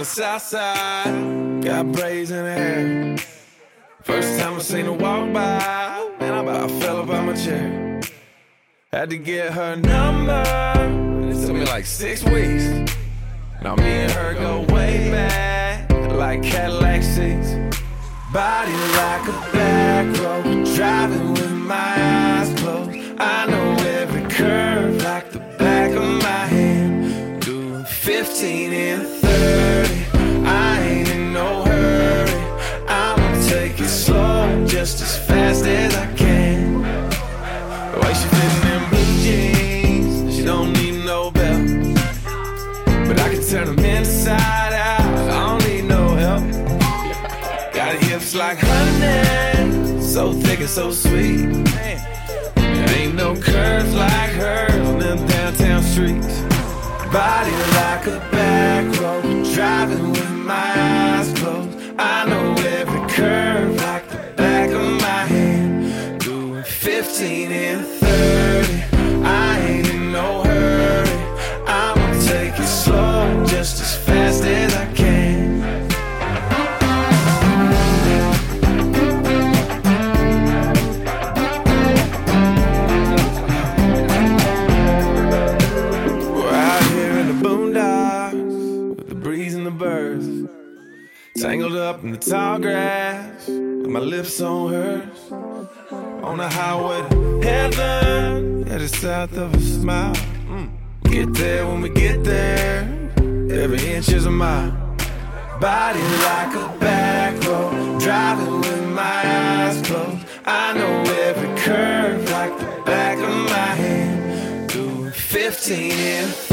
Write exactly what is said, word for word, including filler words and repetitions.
the south side, got braids in her hair. First time I seen her walk by, man, I about fell up out my chair. Had to get her number, it took me like six weeks. Now me and her go way back, like Cadillac seats. Body like a back road, driving with my eyes closed. I know every curve like the back of my hand. Doing fifteen and thirty, I ain't in no hurry. I'ma take it slow, just as fast as I can. The way she fitting in blue jeans, she don't need no belt. But I can turn them inside out, I don't need no help. Got hips like honey, so thick and so sweet. There ain't no curves like hers on them downtown streets. Body like a back road, driving with my eyes closed. I know every curve like the back of my hand. Doing fifteen and thirty, I ain't in no hurry. I'ma take it slow, just as fast as I can. Tangled up in the tall grass, with my lips on hers. On the highway to heaven, headed south of a smile. Mm. Get there when we get there, every inch is a mile. Body like a back road, driving with my eyes closed. I know every curve like the back of my hand. Doing fifteen and